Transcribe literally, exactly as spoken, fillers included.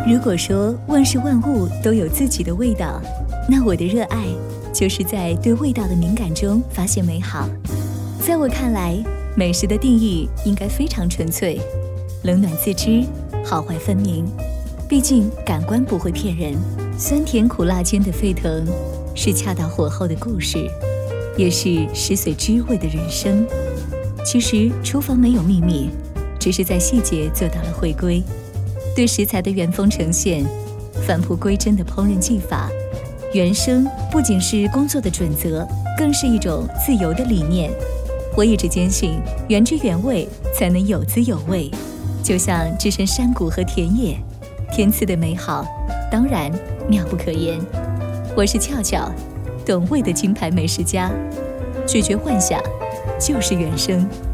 如果说万事万物都有自己的味道，那我的热爱就是在对味道的敏感中发现美好。在我看来，美食的定义应该非常纯粹，冷暖自知，好坏分明。毕竟感官不会骗人，酸甜苦辣间的沸腾，是恰到火候的故事，也是食髓知味的人生。其实厨房没有秘密，只是在细节做到了回归。对食材的原封呈现，返璞归真的烹饪技法，原生不仅是工作的准则，更是一种自由的理念。我一直坚信，原汁原味才能有滋有味。就像置身山谷和田野，天赐的美好当然妙不可言。我是俏俏，懂味的金牌美食家，拒绝幻想，就是原生。